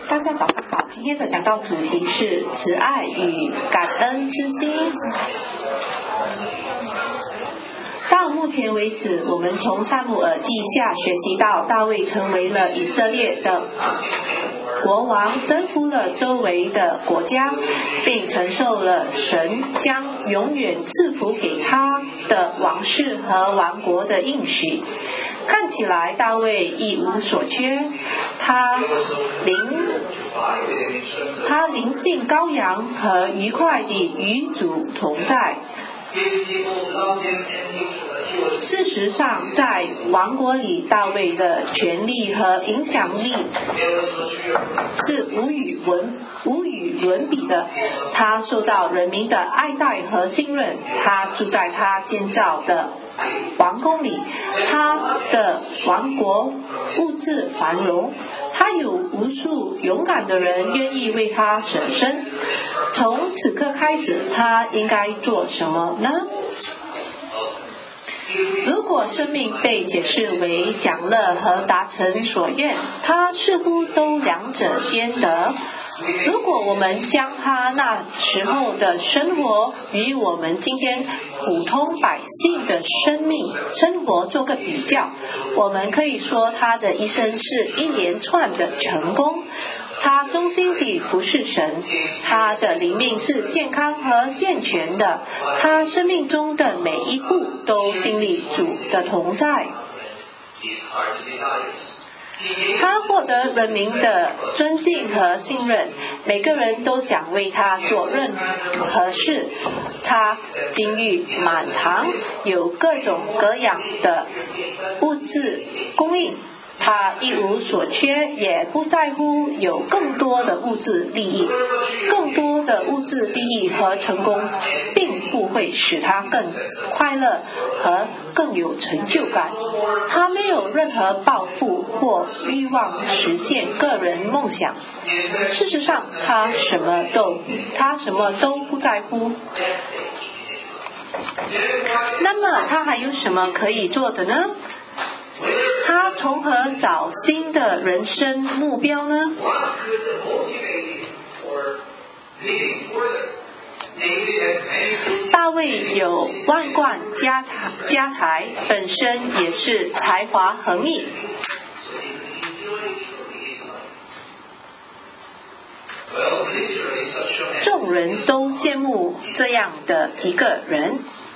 大家早上好，今天的讲道主题是慈爱与感恩之心。到目前为止，我们从撒母耳记下学习到大卫成为了以色列的国王，征服了周围的国家，并承受了神将永远赐福给他的王室和王国的应许。看起来大卫一无所缺，他灵性高扬和愉快地与主同在。事实上，在王国里，大卫的权力和影响力是无与伦比的。他受到人民的爱戴和信任，他住在他建造的王宫里，他的王国物质繁荣，他有无数勇敢的人愿意为他舍身。从此刻开始，他应该做什么呢？如果生命被解释为享乐和达成所愿，他似乎都两者兼得。如果我们将他那时候的生活与我们今天普通百姓的生活做个比较，我们可以说他的一生是一连串的成功。他忠心地服侍神，他的灵命是健康和健全的，他生命中的每一步都经历主的同在。他获得人民的尊敬和信任，每个人都想为他做任何事。他金玉满堂，有各种各样的物质供应，他一无所缺，也不在乎有更多的物质利益。更多的物质利益和成功并不会使他更快乐和更有成就感。他没有任何抱负或欲望实现个人梦想。事实上，他什么都不在乎。那么他还有什么可以做的呢？他从何找新的人生目标呢？大卫有万贯家财，本身也是才华横溢。众人都羡慕这样的一个人。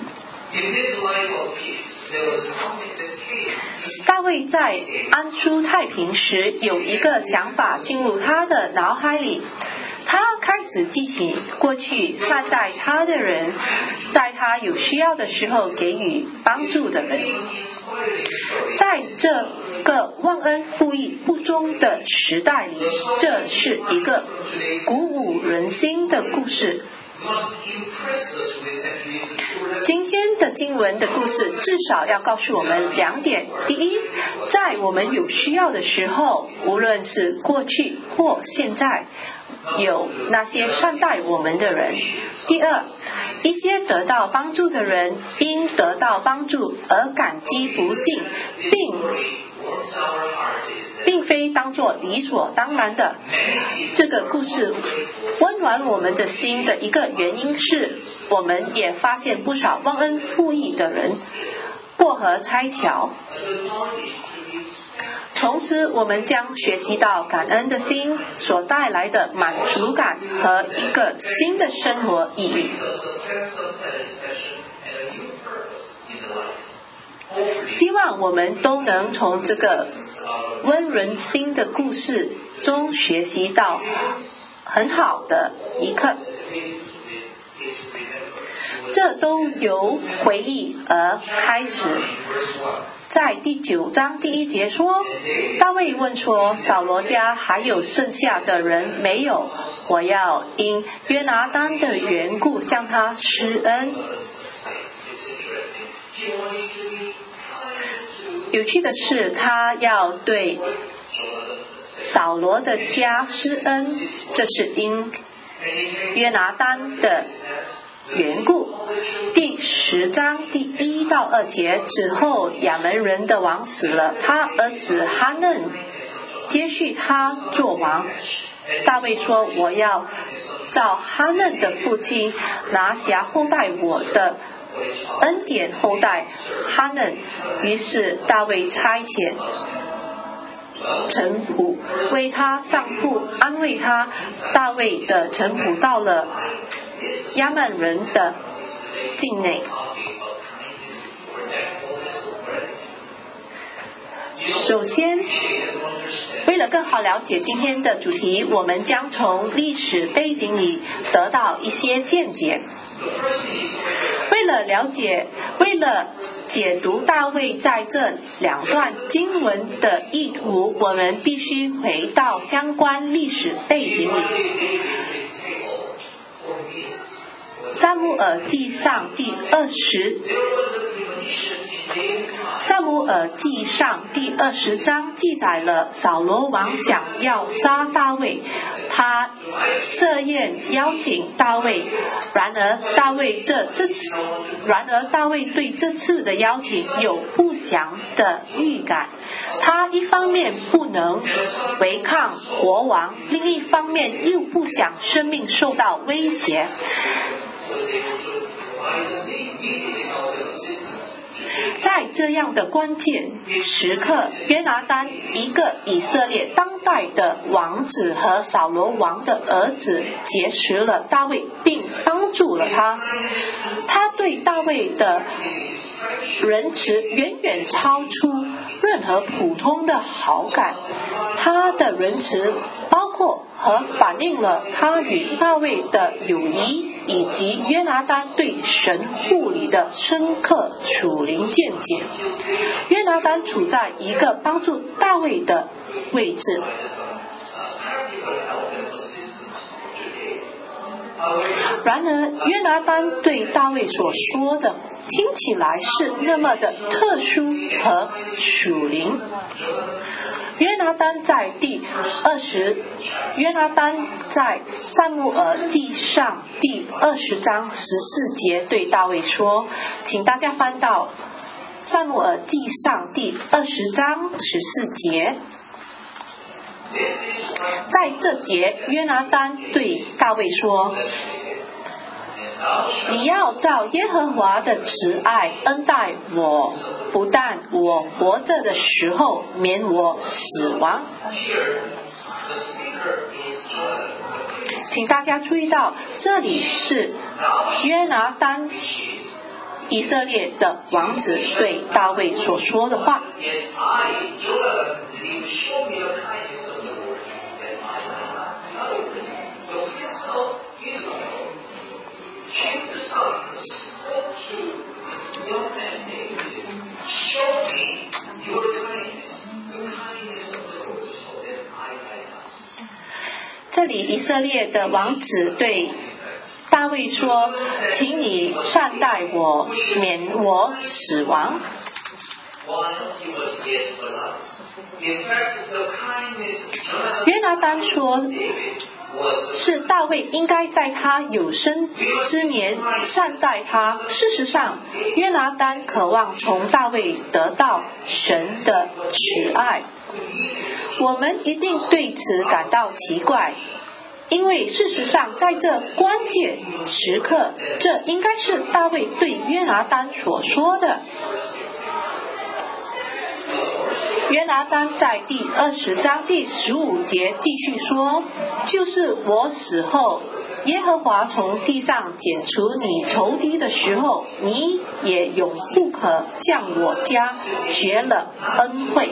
大卫在安舒太平时，有一个想法进入他的脑海里，他开始记起过去善待他的人，在他有需要的时候给予帮助的人。在这个忘恩负义不忠的时代里，这是一个鼓舞人心的故事。今天的经文的故事至少要告诉我们两点。第一，在我们有需要的时候，无论是过去或现在，有那些善待我们的人。第二，一些得到帮助的人因得到帮助而感激不尽，并非当作理所当然的。这个故事温暖我们的心的一个原因是，我们也发现不少忘恩负义的人过河拆桥。同时，我们将学习到感恩的心所带来的满足感和一个新的生活意义。希望我们都能从这个温人心的故事中学习到很好的一课。这都由回忆而开始。在第9章第1节说，大卫问说，扫罗家还有剩下的人没有？我要因约拿单的缘故向他施恩。有趣的是，他要对扫罗的家施恩，这是因约拿单的缘故。第10章第1到2节，此后亚门人的王死了，他儿子哈嫩接续他做王。 大卫说，我要照哈嫩的父亲拿辖后代我的恩典后代哈嫩。于是大卫差遣臣仆为他上父安慰他。大卫的臣仆到了亚曼人的境内。首先，为了更好了解今天的主题，我们将从历史背景里得到一些见解。为了解读大卫在这两段经文的意图，我们必须回到相关历史背景里。撒母耳记上第20章记载了扫罗王想要杀大卫，他设宴邀请大卫，然而大卫对这次的邀请有不祥的预感。他一方面不能违抗国王，另一方面又不想生命受到威胁。在这样的关键时刻，约拿单，一个以色列当代的王子和扫罗王的儿子，结识了大卫并帮助了他。他对大卫的仁慈远远超出任何普通的好感。他的仁慈包括和反映了他与大卫的友谊，以及约拿单对神护理的深刻属灵见解。约拿单处在一个帮助大卫的位置。然而约拿单对大卫所说的听起来是那么的特殊和属灵。约拿单在撒母耳记上第20章14节对大卫说，请大家翻到撒母耳记上第20章14节。在这节，约拿单对大卫说，你要照耶和华的慈爱恩待我，不但我活着的时候免我死亡。请大家注意到，这里是约拿单，以色列的王子对大卫所说的话。这里以色列的王子对大卫说，请你善待我，免我死亡。约拿单说，是大卫应该在他有生之年善待他。事实上，约拿单渴望从大卫得到神的慈爱。我们一定对此感到奇怪，因为事实上在这关键时刻，这应该是大卫对约拿单所说的。约拿单在第20章第15节继续说，就是我死后，耶和华从地上剪除你仇敌的时候，你也永不可向我家结了恩惠。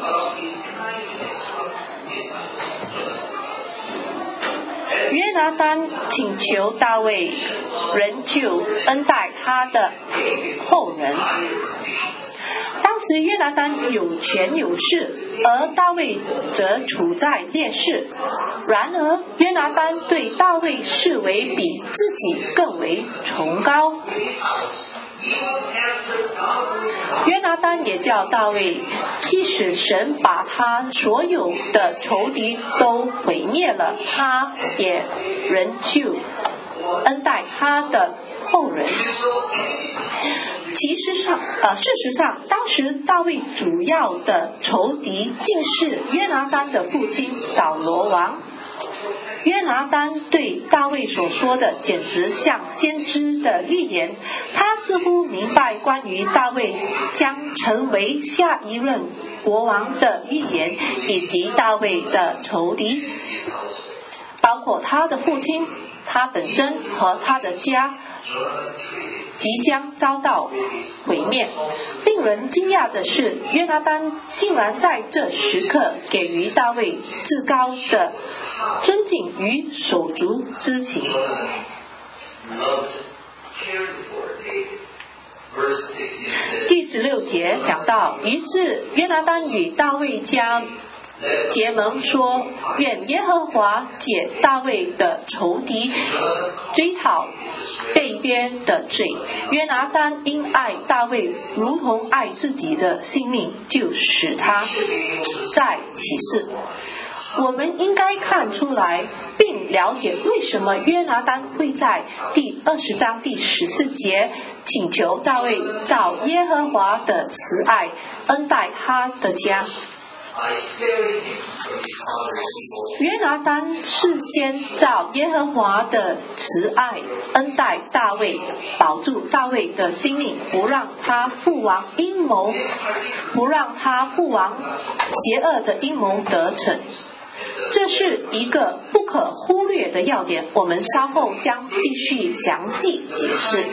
约拿单请求大卫仍旧恩待他的后人。当时约拿单有权有势，而大卫则处在劣势。然而约拿单对大卫视为比自己更为崇高。约拿单也叫大卫，即使神把他所有的仇敌都毁灭了，他也仍旧恩待他的后人。事实上，当时大卫主要的仇敌竟是约拿单的父亲扫罗王。 约拿单对大卫所说的简直像先知的预言，他似乎明白关于大卫将成为下一任国王的预言，以及大卫的仇敌，包括他的父亲、他本身和他的家即将遭到毁灭。令人惊讶的是，约拿单竟然在这时刻给予大卫至高的尊敬与手足之情。第16节讲到，于是约拿单与大卫家结盟说，愿耶和华解大卫的仇敌追讨背约的罪。约拿单因爱大卫如同爱自己的性命，就使他在起誓。我们应该看出来并了解为什么约拿单会在第20章第14节请求大卫照耶和华的慈爱恩待他的家。约拿单事先照耶和华的慈爱恩待大卫，保住大卫的性命，不让他父王邪恶的阴谋得逞。这是一个不可忽略的要点，我们稍后将继续详细解释。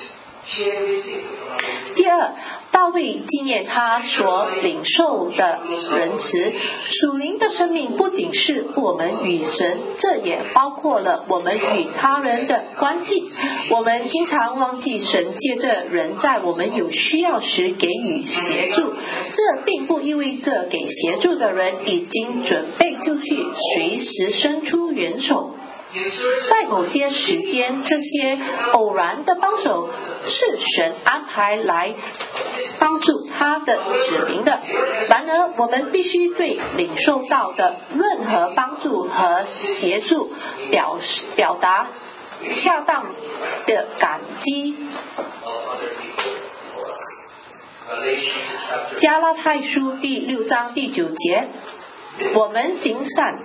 第二，大卫纪念他所领受的仁慈。属灵的生命不仅是我们与神，这也包括了我们与他人的关系。我们经常忘记神借着人在我们有需要时给予协助，这并不意味着给协助的人已经准备就绪，随时伸出援手。在某些时间，这些偶然的帮手是神安排来帮助他的子民的。然而，我们必须对领受到的任何帮助和协助表达恰当的感激。加拉太书第6章第9节，我们行善。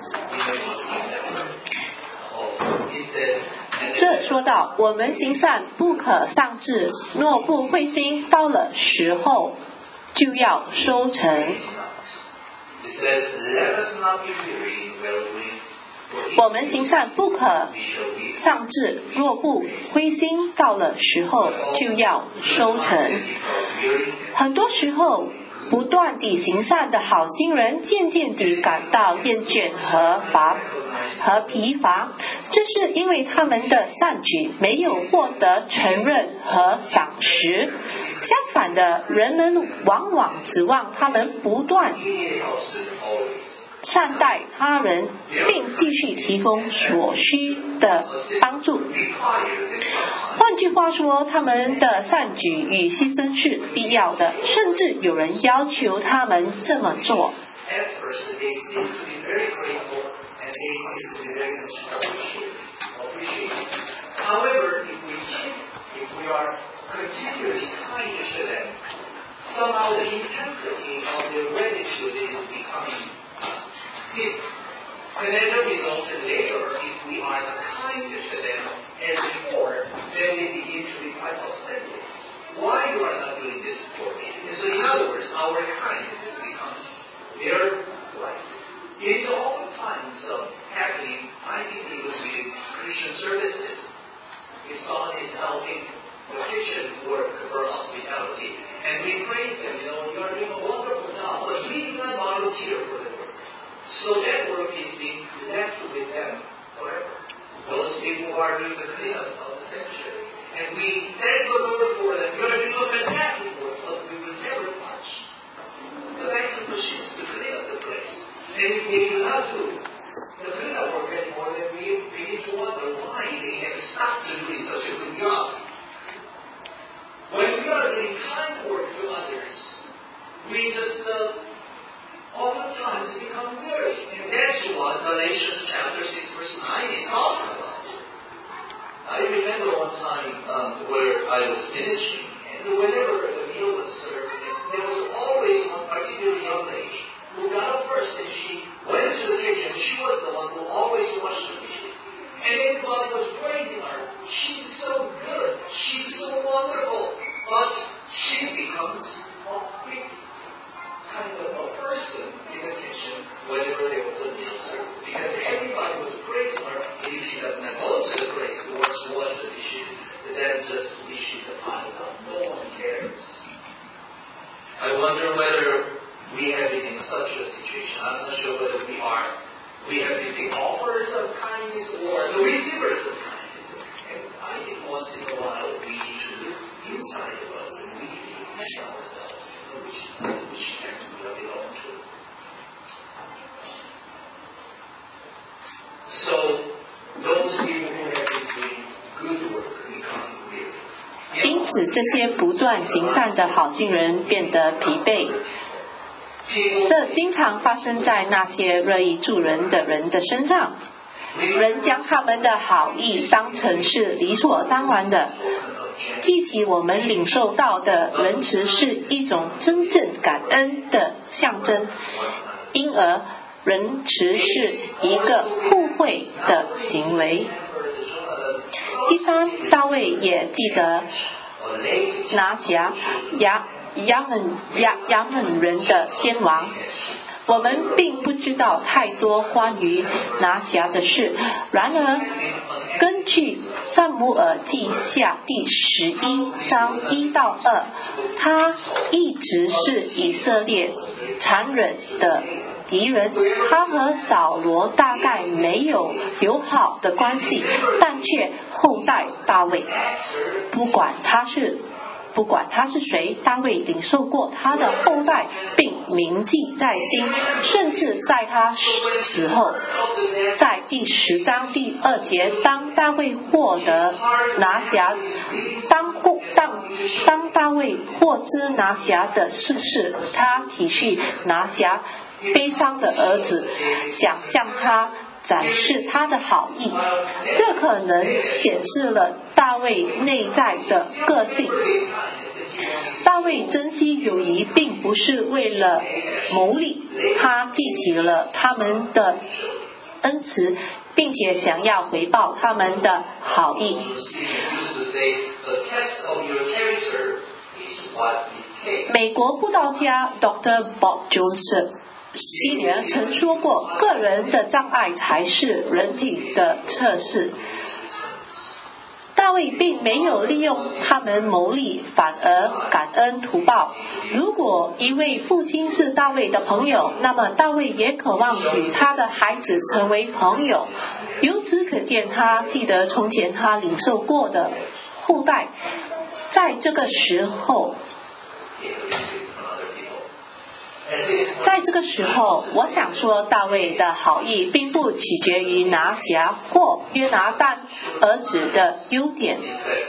这说到，我们行善不可丧志，若不灰心，到了时候就要收成。我们行善不可丧志，若不灰心，到了时候就要收成。很多时候，不断地行善的好心人渐渐地感到厌倦和疲乏，这是因为他们的善举没有获得承认和赏识。相反的，人们往往指望他们不断善待他人，并继续提供所需的帮助。换句话说，他们的善举与牺牲是必要的，甚至有人要求他们这么做。 And as a result, later, if we are kinder to them as before, then they begin to be quite offended. Why you are not doing this for me? And so in other words, our kindness becomes their right. It is all the times happening, I think it was with Christian services. If someone is helping the kitchen work for hospitality, and we praise them, you are doing a wonderful job, but we do not volunteer for the work. So that work is being left with them forever. Those people who are doing the cleanup of the sanctuary. And we thank the Lord for them. You are doing a fantastic work, but we will never touch the vacuum machines to clean up the place. And if they do not do the cleanup work anymore, then we begin to wonder why they have stopped doing such a good job. When we are doing kind work to others, we just oftentimes become weary. And that's what Galatians chapter 6 verse 9 is talking about. I remember one time where I was ministering, and whenever the meal was served, there was always one particular young lady who got up first, and she went into the kitchen. She was the one who always washed kindness or the receivers of kindness. And I think once in a while we need to look inside of us and we need to ask ourselves, which camp do I belong to? So those people who have been doing good work become weary. 因此，这些不断行善的好心人变得疲惫。这经常发生在那些乐意助人的人的身上。人将他们的好意当成是理所当然的，记起我们领受到的仁慈是一种真正感恩的象征，因而仁慈是一个互惠的行为。第三，大卫也记得拿辖亚门人的先王。我们并不知道太多关于拿辖的事，然而根据撒母耳记下第11章1到2，他一直是以色列残忍的敌人，他和扫罗大概没有友好的关系，但却厚待大卫。不管他是谁，大卫领受过他的厚待，并铭记在心，甚至在他死后，在第10章第2节，当大卫获得拿辖，当大卫获知拿辖的事实，他体恤拿辖悲伤的儿子，想向他展示他的好意，这可能显示了大卫内在的个性。大卫珍惜友谊并不是为了牟利，他记起了他们的恩慈，并且想要回报他们的好意。美国布道家 Dr. Bob Jones Sr. 曾说过，个人的障碍才是人品的测试。大卫并没有利用他们牟利，反而感恩图报。如果一位父亲是大卫的朋友，那么大卫也渴望与他的孩子成为朋友。由此可见，他记得从前他领受过的厚待。在这个时候，我想说，大卫的好意并不取决于拿辖或约拿单儿子的优点。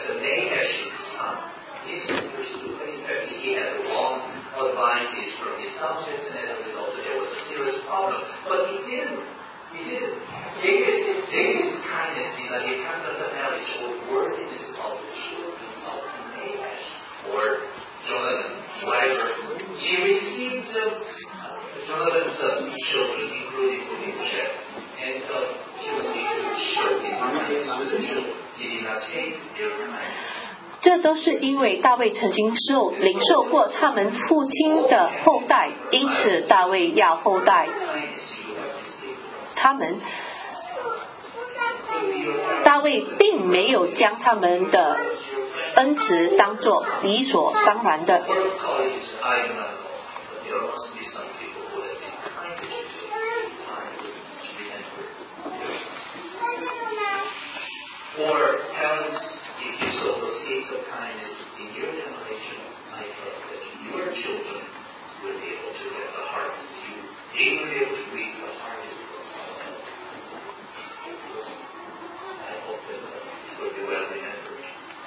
He received Jonathan's children, including Mephibosheth, and humility to show his kindness to the children. He did not take their kindness. 这都是因为大卫曾经领受过他们父亲的厚待，因此大卫要厚待他们。大卫并没有将他们的恩慈当作理所当然的。 For parents, if you sow the seeds of kindness in your generation, I trust that your children will be able to get the harvest. They will be able to reap the harvest from someone else. I hope that it will be well remembered.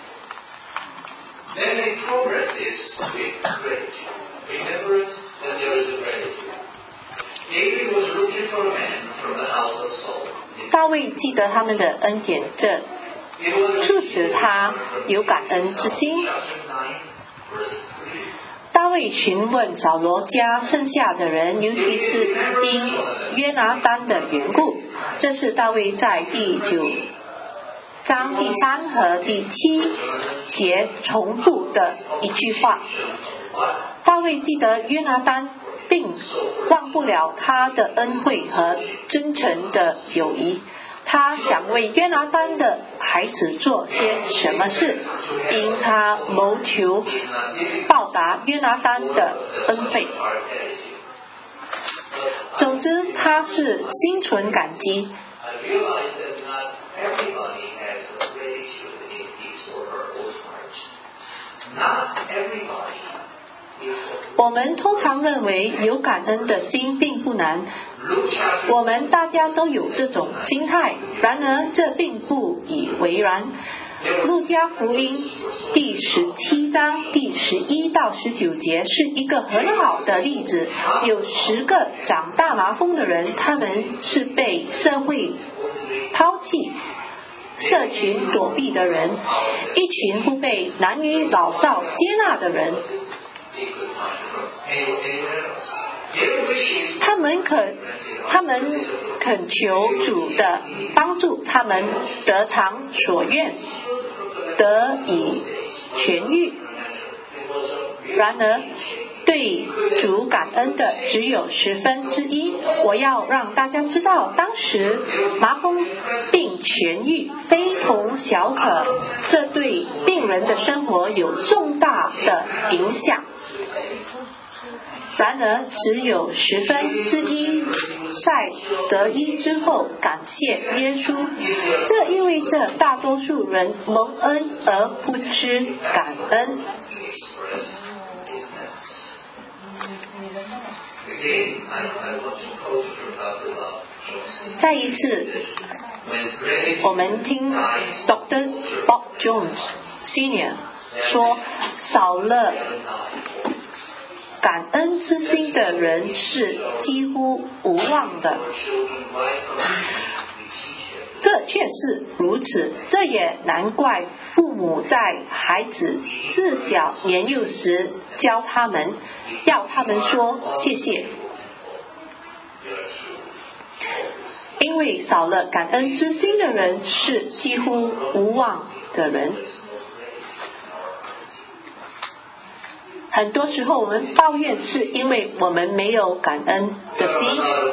Then it progresses with gratitude. Remembrance that there is a gratitude. David was looking for a man from the house of Saul. 大卫记得他们的恩典，这促使他有感恩之心。大卫询问扫罗家剩下的人，尤其是因约拿单的缘故。这是大卫在第9章第3和第7节重复的一句话。大卫记得约拿单，并忘不了他的恩惠和真诚的友谊。他想为约拿单的孩子做些什么事，因他谋求报答约拿单的恩惠。总之，他是心存感激。 I realize that not everybody has a gratitude in his or her own heart. Not everybody is. 我们通常认为有感恩的心并不难，我们大家都有这种心态，然而这并不以为然。路加福音第17章第11到19节是一个很好的例子。有10个长大麻风的人，他们是被社会抛弃、社群躲避的人，一群不被男女老少接纳的人。他们恳求主的帮助，他们得偿所愿，得以痊愈。然而对主感恩的只有1/10。我要让大家知道，当时麻风病痊愈非同小可，这对病人的生活有重大的影响。然而只有1/10在得医之后感谢耶稣，这意味着大多数人蒙恩而不知感恩。再一次，我们听 Dr. Bob Jones Sr. 说，少了感恩之心的人是几乎无望的。这确是如此，这也难怪父母在孩子自小年幼时教他们，要他们说谢谢。因为少了感恩之心的人是几乎无望的人。很多时候我们抱怨是因为我们没有感恩的心。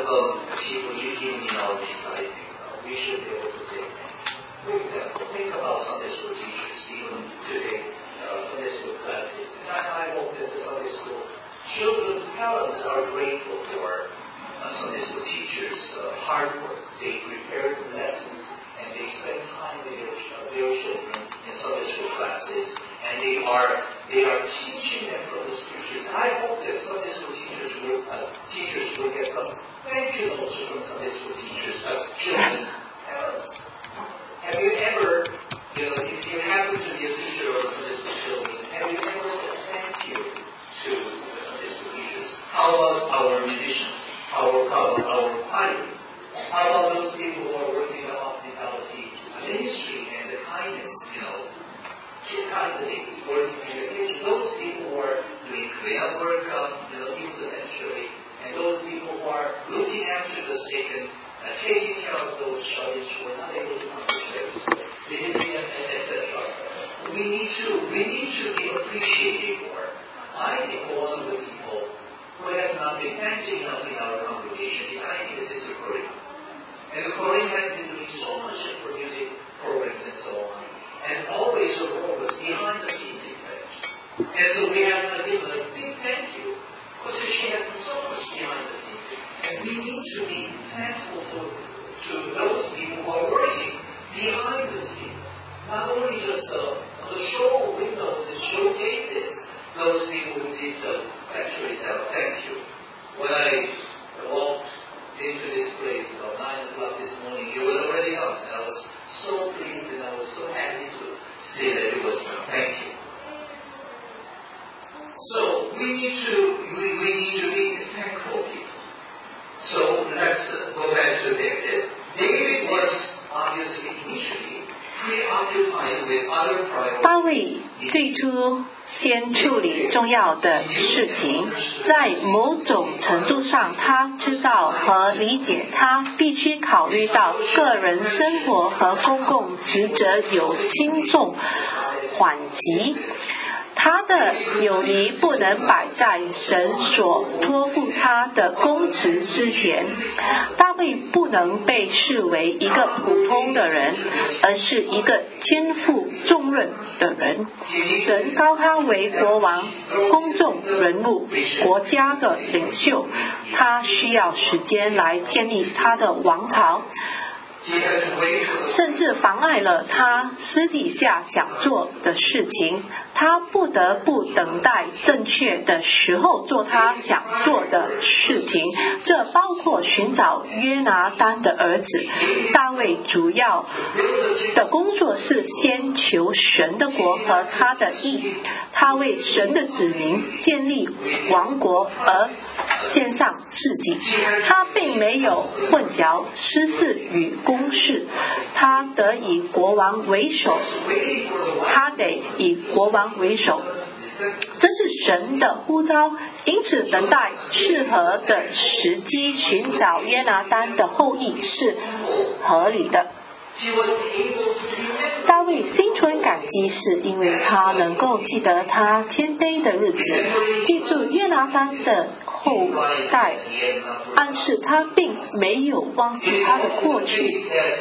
Children's parents are grateful for Sunday school teachers' hard work. They prepare lessons and they spend time with their children in Sunday school classes, and they are teaching them from the scriptures. I hope that Sunday school teachers will get some thank you also from Sunday school teachers as children's parents. Have you ever, if you happen to be a teacher of Sunday school children, have you ever said thank you to the Sunday school teachers? How about our musicians? How about our choir? How about those people who are working in the hospitality ministry and the kindness, kindly working in the kitchen? Those people who are doing cleanup work, even essentially, and those people who are looking after the sick and taking care of those shut-ins who are not able to come to service, etc. We need to be appreciated more. I think one of the people who has not been thanked enough in our congregation is, I think, Sister Corinne. And Corinne has been doing so much for music programs and so on. And always her role was behind the scenes effect. And so we have to give her a big thank you, because she has done so much behind the scenes. And we need to be thankful to those people who are working behind the scenes. Not only just on the show windows and showcases, those people who did actually say thank you. When I walked into this place about 9 o'clock this morning, it was already up, and I was so pleased and I was so happy to see that it was thank you. So we need to be thankful people. So let's go back to David. David was obviously initially preoccupied with other priorities. 大卫最初先处理重要的事情，在某种程度上他知道和理解他必须考虑到个人生活和公共职责有轻重缓急，他的友谊不能摆在神所托付他的公职之前。大卫不能被视为一个普通的人，而是一个肩负重任的人。神膏他为国王、公众人物、国家的领袖，他需要时间来建立他的王朝。 甚至妨碍了他私底下想做的事情。他不得不等待正确的时候做他想做的事情，这包括寻找约拿单的儿子。大卫主要的工作是先求神的国和他的义，他为神的子民建立王国而献上自己。他并没有混淆私事与公事，他得以国王为首，这是神的呼召，因此等待适合的时机寻找约拿单的后裔是合理的。大卫心存感激，是因为他能够记得他谦卑的日子，记住约拿单的后代，暗示他并没有忘记他的过去。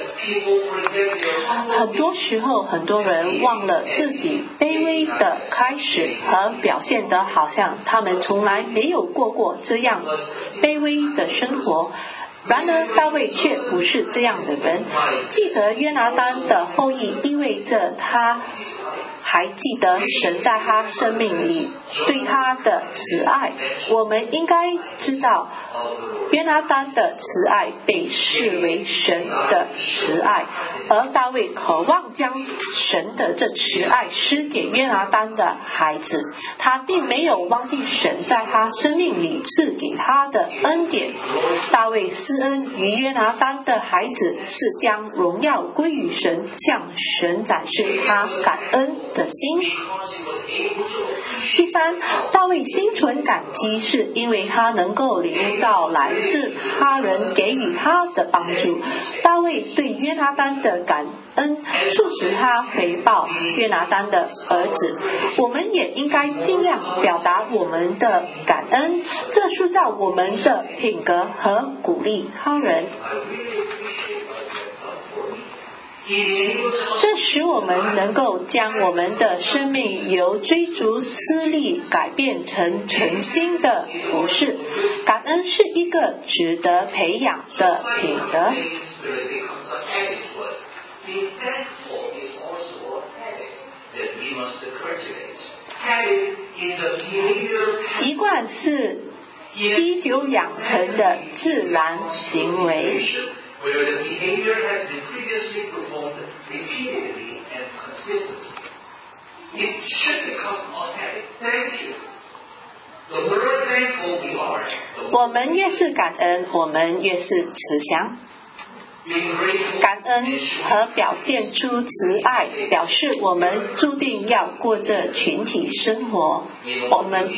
很多时候，很多人忘了自己卑微的开始和表现得好像他们从来没有过这样卑微的生活。然而大卫却不是这样的人，记得约拿单的后裔意味着他还记得神在他生命里对他的慈爱。我们应该知道约拿单的慈爱被视为神的慈爱，而大卫渴望将神的这慈爱施给约拿单的孩子。他并没有忘记神在他生命里赐给他的恩典。大卫施恩于约拿单的孩子，是将荣耀归于神，向神展示他感恩的心。第三，大卫心存感激，是因为他能够领悟到来自他人给予他的帮助。大卫对约拿单的感恩促使他回报约拿单的儿子。我们也应该尽量表达我们的感恩，这塑造我们的品格和鼓励他人。这使我们能够将我们的生命由追逐私利改变成诚心的服事。感恩是一个值得培养的品德。习惯是积久养成的自然行为。 Where the behavior has been previously performed repeatedly and consistently. It should become a habit. Thank you. The more thankful we are, 我们越是感恩，我们越是慈祥。感恩和表现出慈爱，表示我们注定要过这群体生活。我们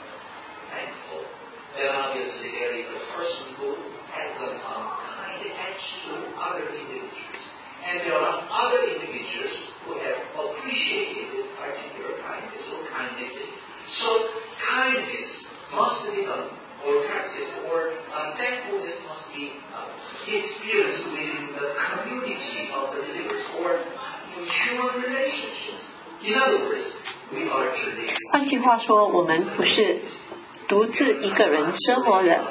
And there are other individuals who have appreciated this particular kindness or kindnesses. So kindness must be done or practiced, or thankfulness must be experienced within the community of the believers or in human relationships. In other words, we are truly. 换句话说，我们不是独自一个人生活的。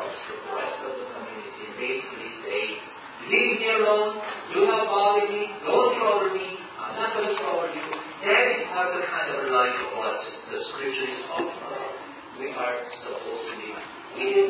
Leave me alone, do not bother me, don't trouble me, I'm not going to trouble you. That is not the kind of life of what the scripture is talking about. We are supposed to be within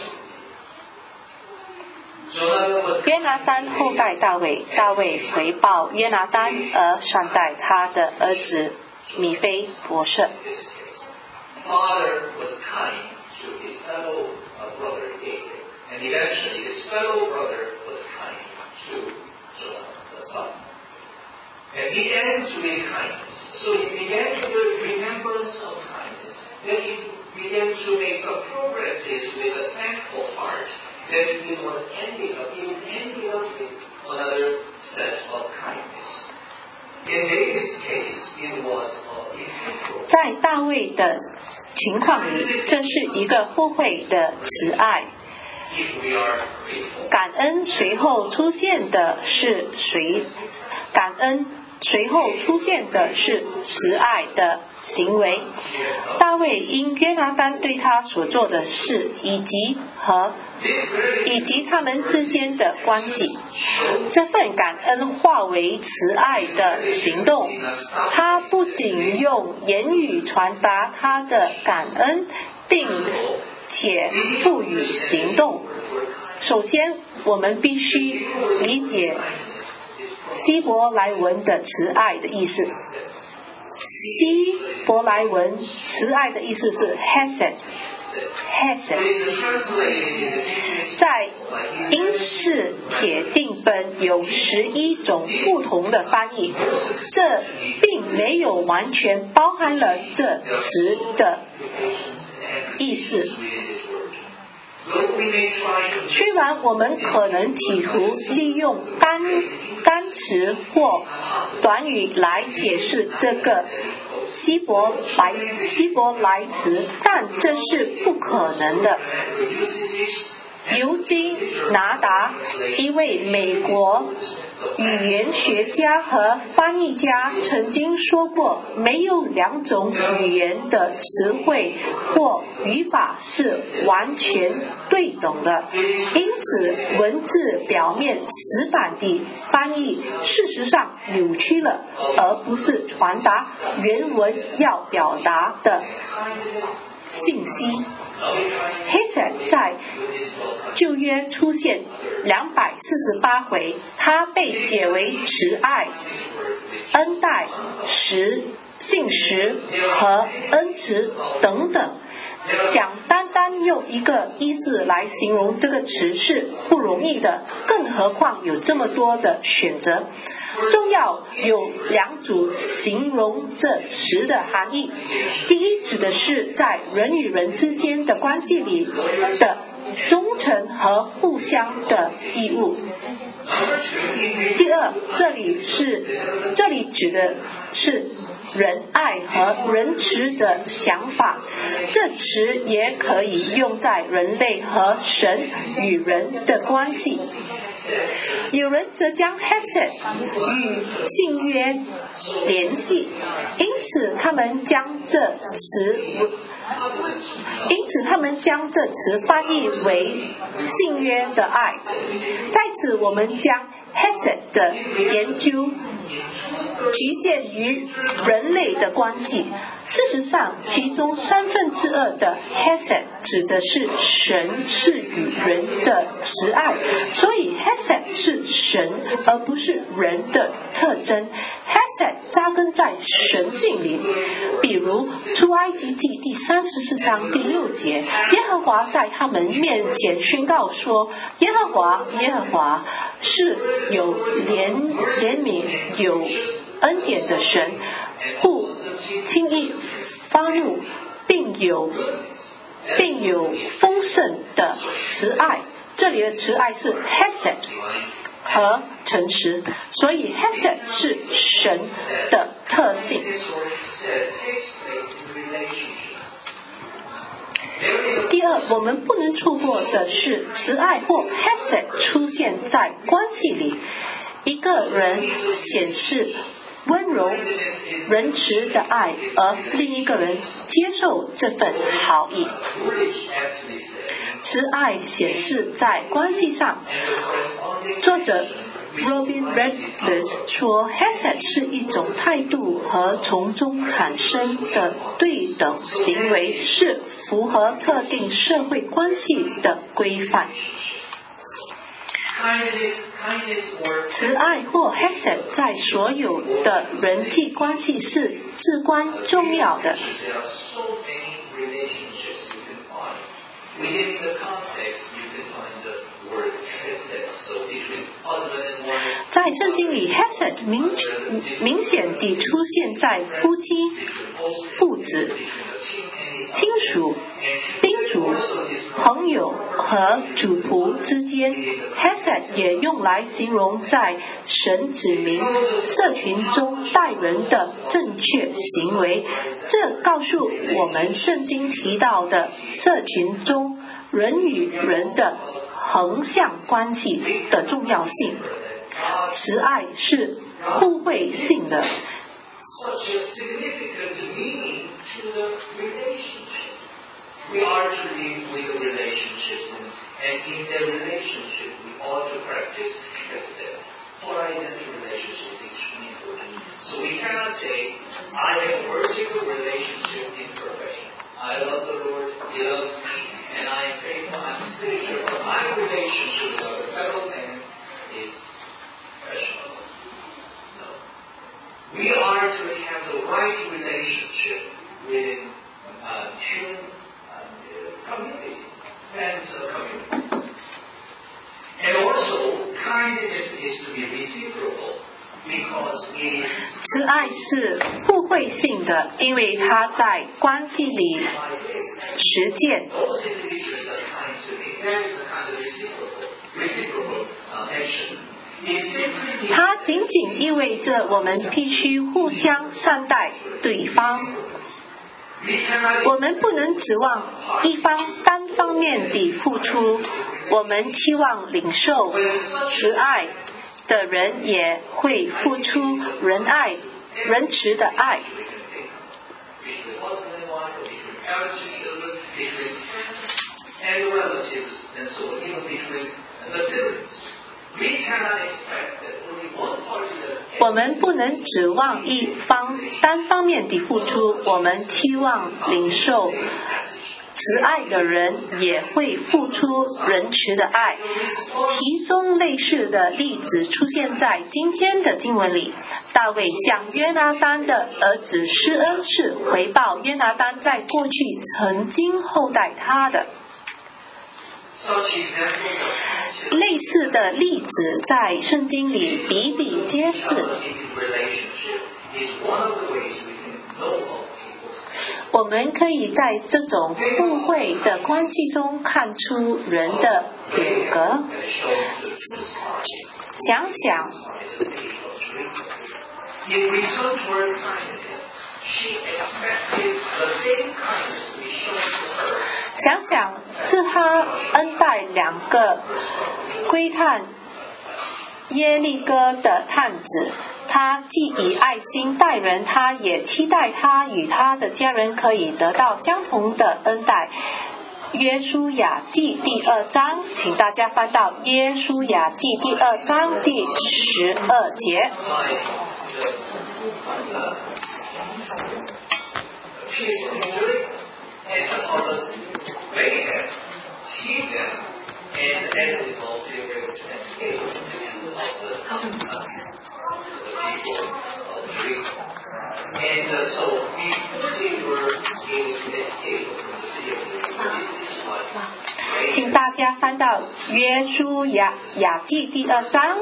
the community. 约拿单后代大卫，大卫回报约拿单而善待他的儿子米非波设。 Father was kind to his fellow brother David, and eventually his fellow brother was kind to the son. And he ends with kindness. So he began with remembrance of kindness. Then he began to make some progresses with a thankful heart. Then he was ending up with another set of kindness. In David's case, it was reciprocal. 在大卫的情况里，这是一个互惠的慈爱。感恩随后出现的是感恩随后出现的是慈爱的行为。大卫因约拿单对他所做的事以及他们之间的关系，这份感恩化为慈爱的行动。他不仅用言语传达他的感恩，并且赋予行动。首先，我们必须理解希伯来文的慈爱的意思。希伯来文慈爱的意思是 hesed， 在英式铁定本有11种不同的翻译，这并没有完全包含了这词的意思。虽然我们可能企图利用单词或短语来解释这个希伯来词，但这是不可能的。尤金拿达，一位美国语言学家和翻译家，曾经说过，没有2种语言的词汇或语法是完全对等的，因此文字表面死板地翻译事实上扭曲了，而不是传达原文要表达的信息。Hesed 在旧约出现248回，它被解为慈爱、恩待、信实和恩慈等等。想单单用一个意思来形容这个词是不容易的，更何况有这么多的选择。重要有2组形容这词的含义。第一指的是在人与人之间的关系里的忠诚和互相的义务。第二，这里指的是仁爱和仁慈的想法，这词也可以用在人类和神与人的关系。有人则将 Hesed 与信约联系，因此他们将这词翻译为信约的爱。在此我们将 Hesed 的研究局限于人类的关系。事实上，其中2/3的 Hesed 指的是神赐予人的慈爱，所以 Hesed 是神而不是人的特征。Hesed 扎根在神性里，比如出埃及记第34章第6节，耶和华在他们面前宣告说，耶和华是有怜悯有恩典的神，不轻易发怒，并有丰盛的慈爱。这里的慈爱是 Hesed 和诚实，所以 Hesed 是神的特性。第二，我们不能错过的是慈爱或 Hesed 出现在关系里。一个人显示温柔仁慈的爱，而另一个人接受这份好意。慈爱显示在关系上。作者 Robin Redlis 说， Hesed 是一种态度和从中产生的对等行为，是符合特定社会关系的规范。慈爱或 Hesed 在所有的人际关系是至关重要的。在圣经里 Hesed 明显地出现在夫妻、父子、亲属、宾主、朋友和主仆之间。 Hesed 也用来形容在神子民社群中待人的正确行为。这告诉我们圣经提到的社群中人与人的横向关系的重要性。 慈爱是互惠性的。 Such a significant meaning to the relationship. We are to live with the relationships, and in the relationship we ought to practice chesed. Horizontal relationship is extremely important. So we cannot say, I have a vertical relationship in perfection. I love the Lord, He loves me, and I am faithful, I'm spiritual, but my relationship with other fellow men is professional. We are to have the right relationship within human communities, and communities. And also, kindness is to be reciprocal, because it is 慈爱是互惠性的，因为它在关系里实践。 those individuals that are kind to me, there is a kind of reciprocal action. 它仅仅意味着我们必须互相善待对方。我们不能指望一方单方面地付出，我们期望领受慈爱的人也会付出仁慈的爱。我们不能指望一方单方面地付出，我们期望领受慈爱的人也会付出仁慈的爱。其中类似的例子出现在今天的经文里。大卫向约拿单的儿子施恩，是回报约拿单在过去曾经厚待他的。类似的例子在圣经里比比皆是。我们可以在这种互惠的关系中看出人的品格。想想赐他恩待2个窥探耶利哥的探子，他既以爱心待人，他也期待他与他的家人可以得到相同的恩待。约书亚记第2章，请大家翻到约书亚记第2章第12节。请大家翻到约书亚记第2章，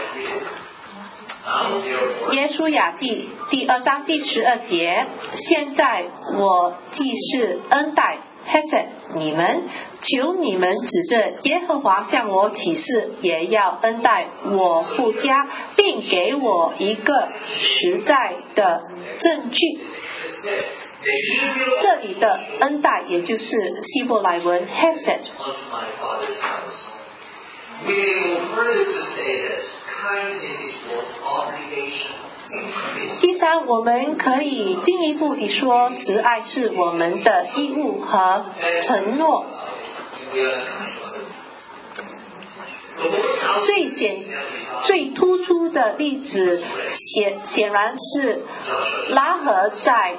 约书亚记第2章第12节。现在我既是恩待 Hesed 你们，求你们指着耶和华向我起誓，也要恩待我父家，并给我一个实在的证据。这里的恩待也就是希伯来文 Hesed。第三，我们可以进一步地说，慈爱是我们的义务和承诺。最突出的例子显然是拉合在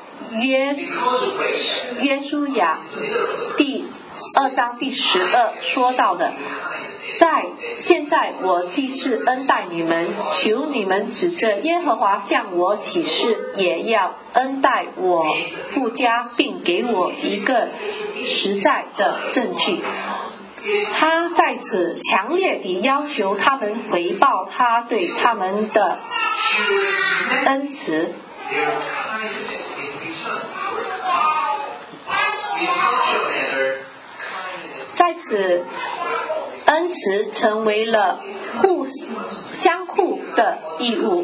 约书亚第2章第12说到的，现在我既是恩待你们，求你们指着耶和华向我起誓，也要恩待我父家，并给我一个实在的证据。他在此强烈地要求他们回报他对他们的恩慈。在此，恩慈成为了相互的义务。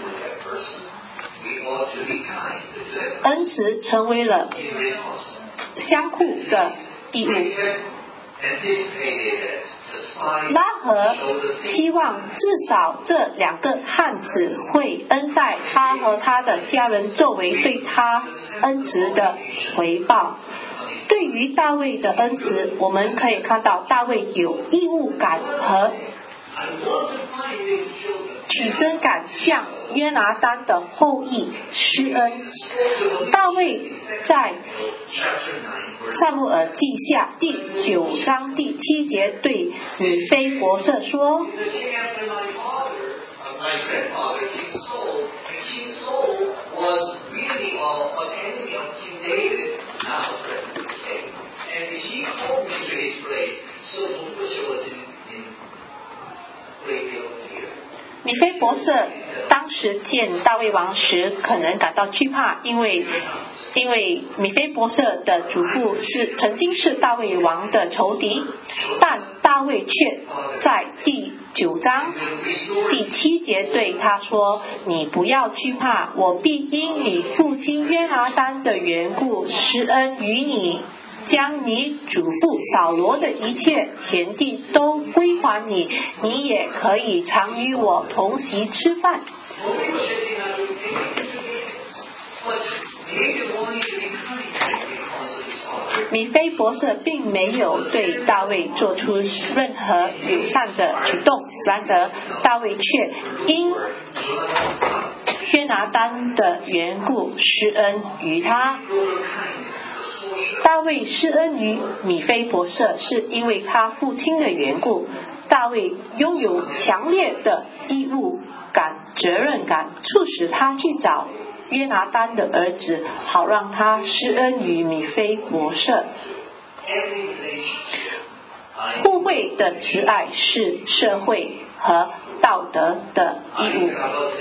恩慈成为了相互的义务。 拉合期望至少这2个汉子会恩待他和他的家人，作为对他恩慈的回报。对于大卫的恩慈，我们可以看到大卫有义务感和取身感向约拿单的后裔施恩。大卫在撒母耳记下第9章第7节对米非伯设说，米非伯设当时见大卫王时可能感到惧怕，因为米非伯设的祖父曾经是大卫王的仇敌，但大卫却在第9章第7节对他说，你不要惧怕，我必因你父亲约拿单的缘故施恩于你，将你祖父扫罗的一切田地都归还你，你也可以常与我同席吃饭。米非伯设并没有对大卫做出任何友善的举动，然而大卫却因约拿单的缘故施恩于他。大卫施恩于米非伯设是因为他父亲的缘故。大卫拥有强烈的义务感、责任感，促使他去找约拿单的儿子，好让他施恩于米非伯设。互惠的慈爱是社会和道德的义务。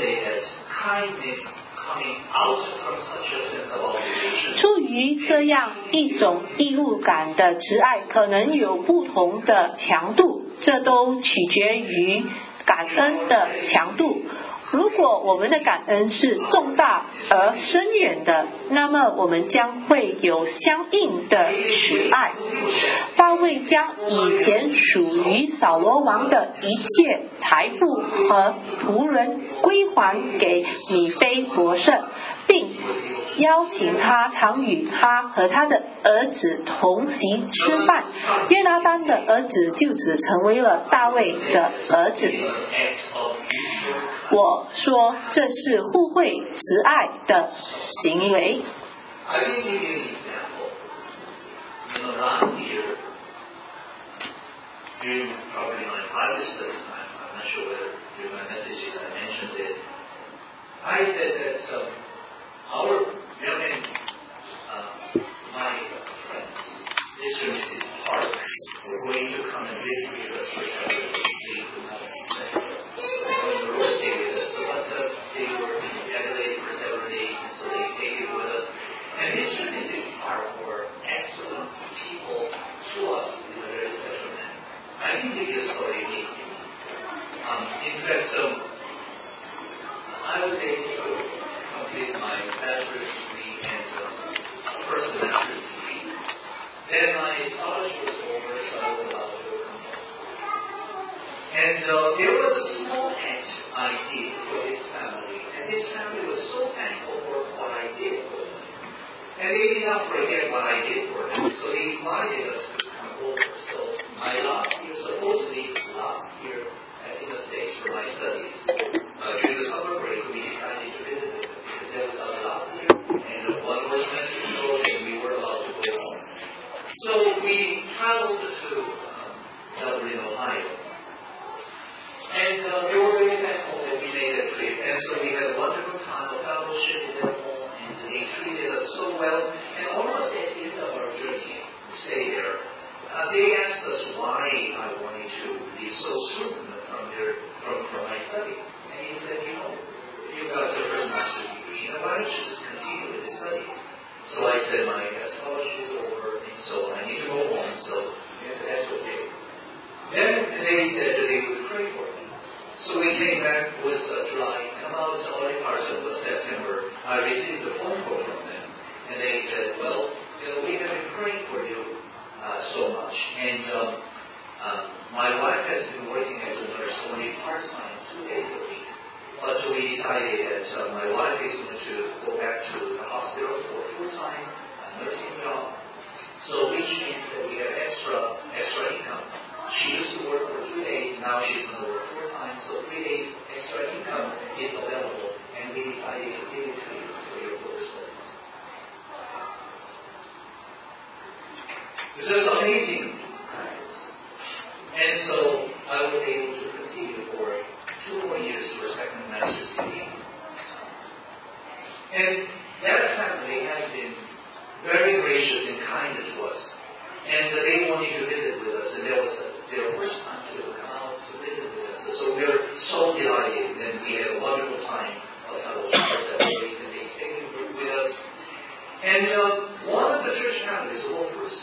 出于这样一种义务感的慈爱，可能有不同的强度，这都取决于感恩的强度。如果我们的感恩是重大而深远的，那么我们将会有相应的慈爱。大卫将以前属于扫罗王的一切财富和仆人归还给米非伯设，并邀请他常与他和他的儿子同席吃饭。约拿单的儿子就此成为了大卫的儿子。我说这是互惠慈爱的行为。 My wife has been working as a nurse only part-time, 2 days a week. But we decided that my wife is going to go back to the hospital for full-time nursing job. So which means that we have extra income. She used to work for 2 days, now she's going to work full-time, so 3 days extra income is available, and we decided to give it to you for your further studies. It's just amazing. And so I was able to continue for 2 more years for a second master's degree. And that family has been very gracious and kind to us. And they wanted to visit with us, and that was their first time to come out to visit with us. So we were so delighted, and we had a wonderful time of fellowship that week, and they stayed with us. And one of the church families, the Wolfers,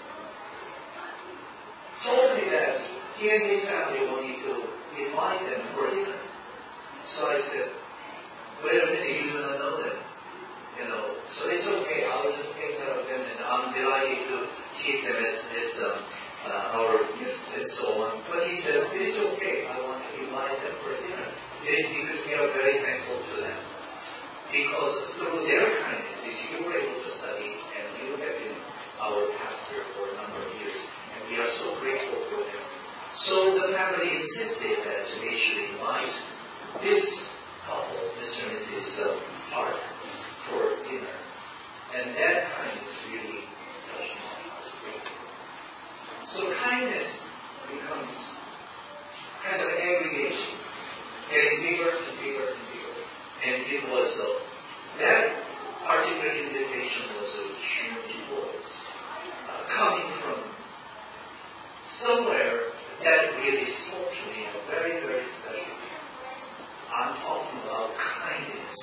told me that he and his family wanted to invite them for dinner. So I said, wait a minute, you do not know them. So it's okay, I will just take care of them, and I'm delighted to keep them as our guests and so on. But he said, it's okay, I want to invite them for dinner. It is because we are very thankful to them. Because through their kindness, you were able to study, and you have been our pastor for a number of years. And we are so grateful for them. So the family insisted that they should invite this couple, Mr. and Mrs. Hart, for dinner. And that kindness really touched my heart. So kindness becomes kind of aggregation, getting bigger and bigger and bigger. And it was that particular invitation was a huge voice coming from somewhere that really spoke to me in a very, very special way. I'm talking about kindness.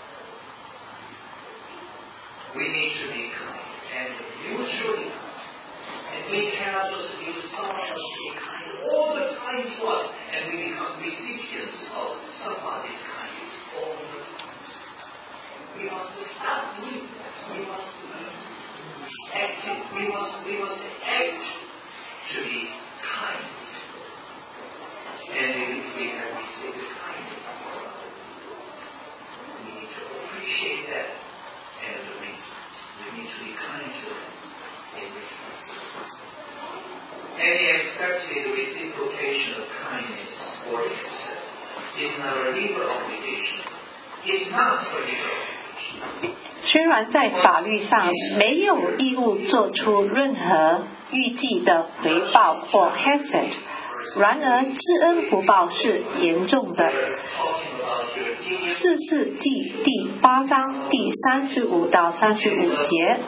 We need to be kind, and usually kind. And we cannot just be someone else being kind all the time to us, and we become recipients of somebody's kindness all the time. We must stop doing that. We must be active. We must act to be kind. And if we have received kindness from our Lord, we need to appreciate that, and we need to be kind to them in return. Any expected reciprocation of kindness or accept is not a legal obligation. It's not a legal obligation. 虽然在法律上没有义务做出任何预计的回报或 hesed， 然而知恩图报是严重的。士世记第8章第35到35节。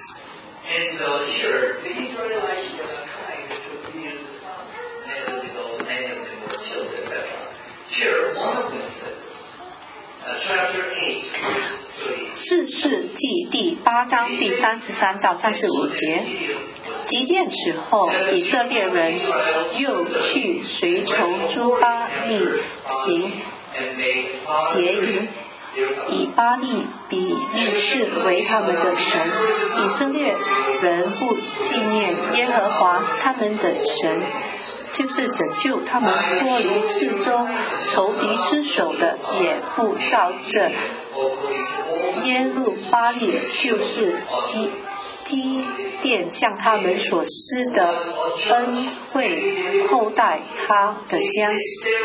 士世记第8章第33到35节。基甸死后，以色列人又去随从诸巴力行邪淫，以巴力比利士为他们的神。以色列人不纪念耶和华他们的神，就是拯救他们脱离四周仇敌之手的，也不照着耶路巴力，就是基甸向他们所施的恩惠厚待他的家。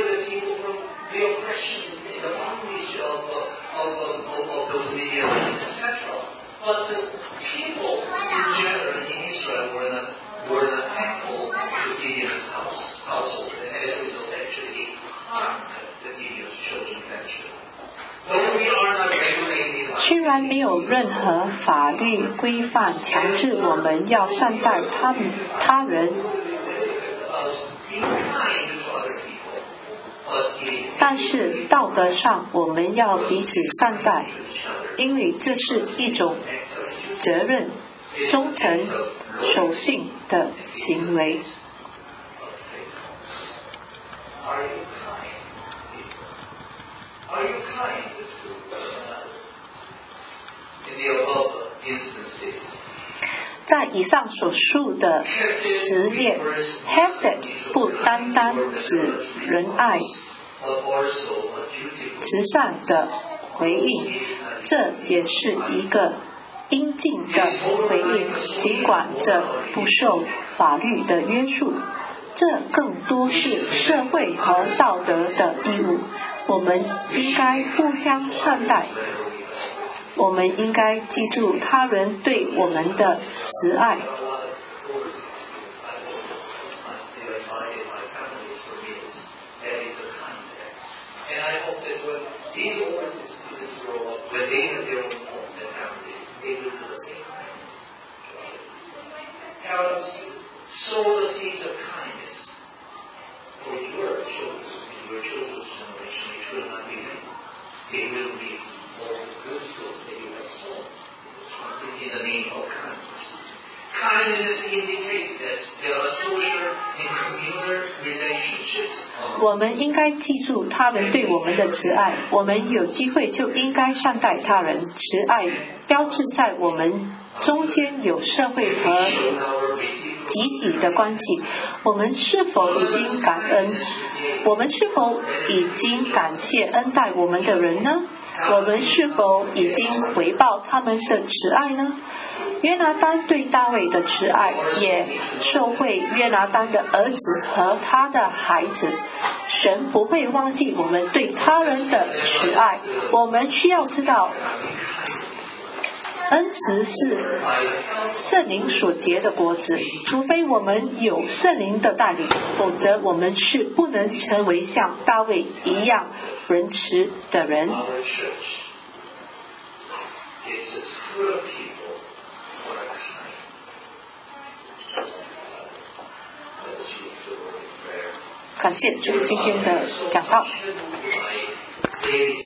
虽然没有任何法律规范强制我们要善待他人，但是道德上我们要彼此善待，因为这是一种责任、忠诚、守信的行为。在以上所述的实列 ，Hesed 不单单指仁爱、慈善的回应，这也是一个应尽的回应，尽管这不受法律的约束，这更多是社会和道德的义务。我们应该互相善待，我们应该记住他人对我们的慈爱。 Sow the seeds of kindness for your children and your children's generation. It will not be vain. It will be more good fruits that you have sown in the name of kindness. Kindness indicates that there are social and communal relationships. 我们应该记住他人对我们的慈爱，我们有机会就应该善待他人。慈爱标志在我们中间有社会和集体的关系。我们是否已经感恩？我们是否已经感谢恩待我们的人呢？我们是否已经回报他们的慈爱呢？约拿单对大卫的慈爱也受惠约拿单的儿子和他的孩子。神不会忘记我们对他人的慈爱。我们需要知道，恩慈是圣灵所结的果子，除非我们有圣灵的带领，否则我们是不能成为像大卫一样仁慈的人。感谢主今天的讲道。